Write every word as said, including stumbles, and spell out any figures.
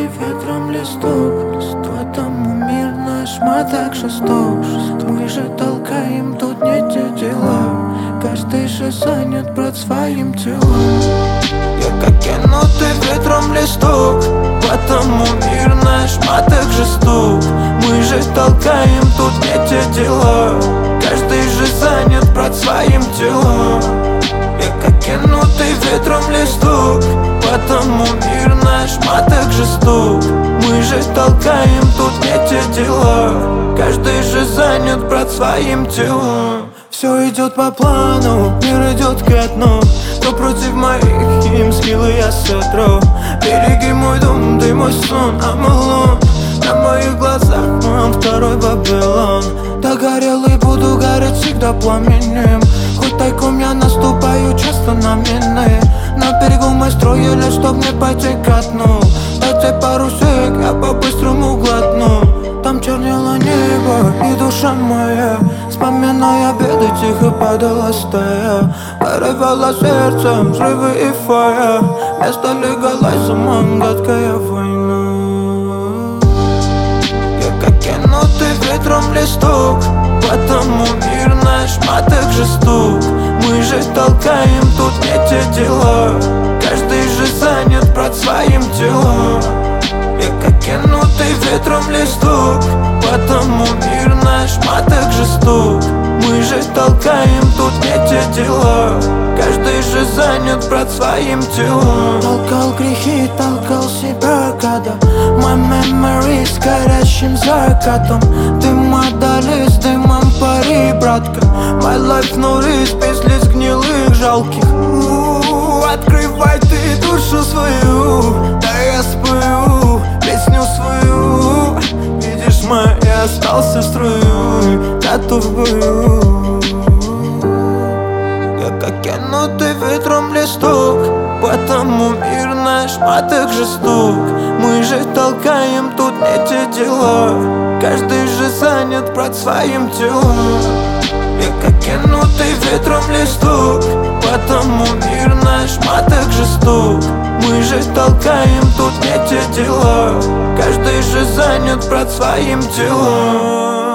Кинутый ветром листок, потому мир наш, мы так жесток. Мы же толкаем тут не те дела, каждый же занят, брат, своим телом. Я как кинутый ветром листок, потому мир наш, мы так жесток. Мы же толкаем тут не те дела, каждый же занят, брат, своим телом. Я как кинутый ветром листок, потому мир наш, мы так жесток. Мы же толкаем тут не те дела, каждый же занят, брат, своим телом. Все идет по плану, мир идет ко дну, но против моих им скиллы я сотру. Береги мой дом, ты мой сон, Амалон. На моих глазах мой второй Вавилон. Догорелый буду гореть всегда пламенем, хоть тайком я наступаю часто на мины. На берегу мы строили, чтоб не пойти ко дну. Дайте пару сек, я по-быстрому глотну. Там чернело небо и душа моя, вспоминая беды, тихо падала стая. Порывало сердцем взрывы и фая, вместо легалайза гадкая война. Я как кинутый ветром листок, потому мир наш, мы так жесток. Мы же толкаем тут не те дела, каждый же занят, брат, своим телом. Я как кинутый ветром листок, потому мир наш, мы так жесток. Мы же толкаем тут не те дела, каждый же занят, брат, своим телом. Толкал грехи, толкал себя, когда my memories горящим закатом. Дым отдались, дымом пари, братка. My life no risk, без лиц гнилых, жалких. У-у-у, открывай ты душу свою, да я спою песню свою. Видишь, мой, я остался в строю, готов в бою. Я как кинутый ветром листок, потому мир наш, мы так жесток. Мы же толкаем тут не те дела, каждый же занят, брат, своим телом. Я как кинутый ветром листок, потому мир наш, мы так жесток. Мы же толкаем тут не те дела, каждый же занят, брат, своим телом.